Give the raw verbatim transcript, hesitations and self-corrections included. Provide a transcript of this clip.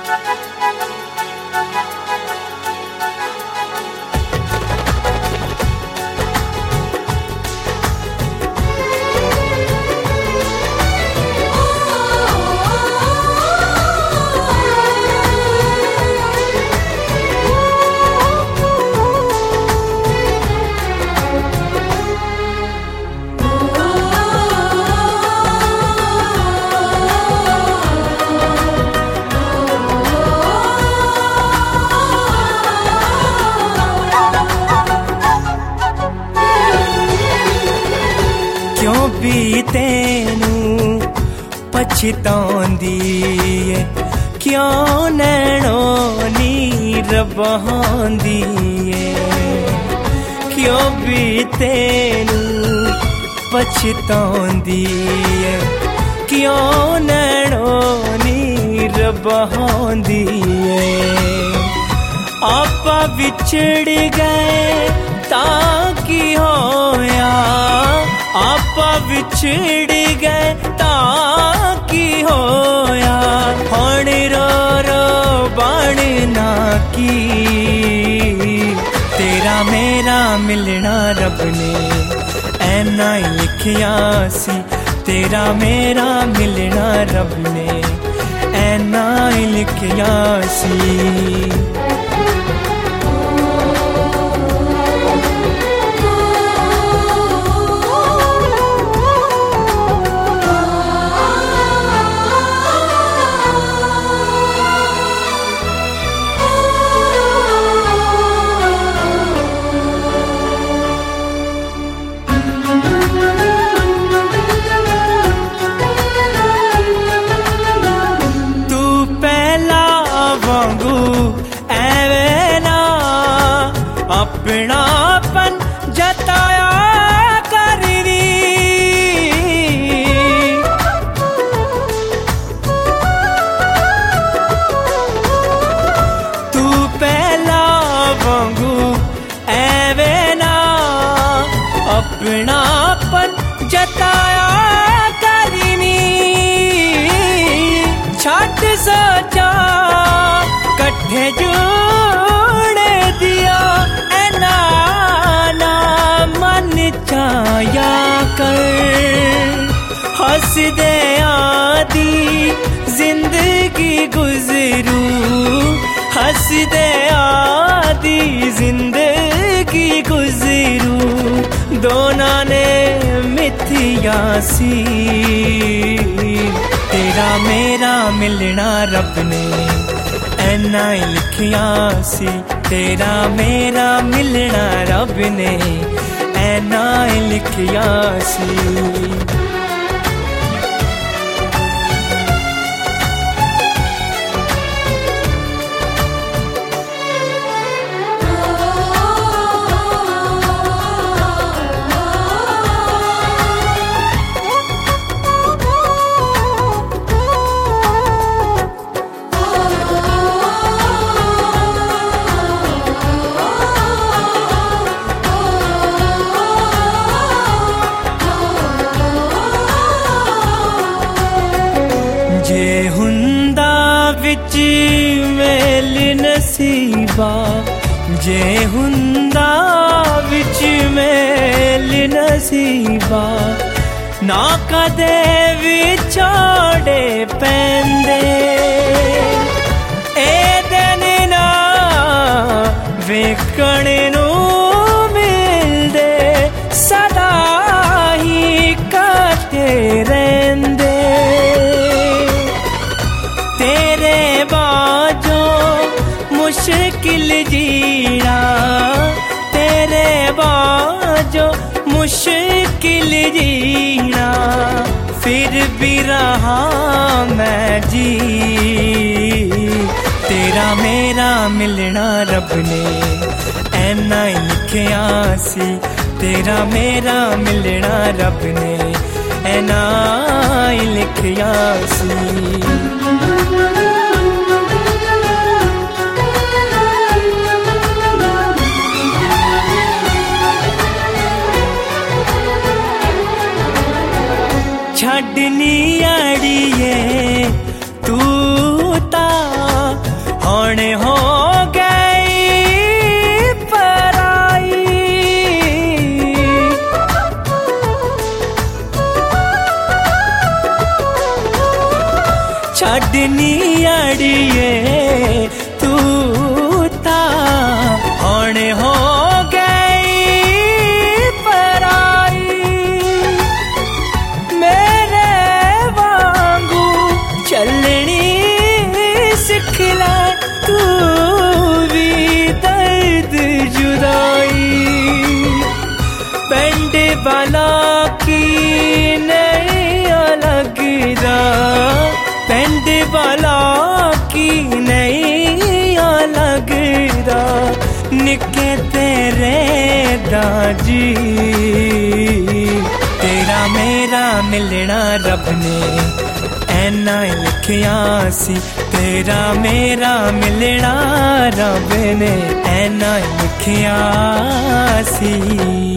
भी तेनू पछतांदी है, क्यों नैनों नीर बहांदी है। क्यों भी तेनू पछतांदी है, क्यों नैनों नीर बहांदी है। आपा विछड़ गए ताकि होया, आपा विछड़ गए ताकि होया। हुण रो रो बनना की, तेरा मेरा मिलना रब ने ऐना ही लिखिया सी। तेरा मेरा मिलना रब ने ऐना ही लिखिया सी। अपनापन जताया करनी, तू पहला वांगू एवे ना अपनापन जताया करनी। छट सोचा कट्ठे जोड़े दिया चाया कर। हंस दे आदी जिंदगी गुजरू, हंस दे आदी जिंदगी गुजरू। दोना ने मिथिया सी, तेरा मेरा मिलना रब ने ऐना ही लिखिया सी। तेरा मेरा मिलना रब ने ऐना ही लिखिया सी। जे हुंदा विच मेल नसीबा, जे हुंदा विच मेल नसीबा। ना कदे विछोड़े पैंदे ए दिन ना वेखण नू मिलदे, सदा ही कटे रहिंदे। मुश्किल जीना तेरे बाजो मुश्किल जीना, फिर भी रहा मैं जी। तेरा मेरा मिलना रब ने ऐना ही लिखिया सी। तेरा मेरा मिलना रब ने ऐना ही लिखिया सी। छड़नी अड़िए तू ता नी अड़िए तू ता होने हो गई पराई, मेरे वांगू चलनी सिख ले तू भी दर्द जुदाई। पेंड वाला की नहीं लगदा, पेंड वाला की नहीं लगदा, निके तेरे दाजी। तेरा मेरा मिलना रब ने ऐना लिखिया सी, तेरा मेरा मिलना रब ने ऐना लिखिया सी।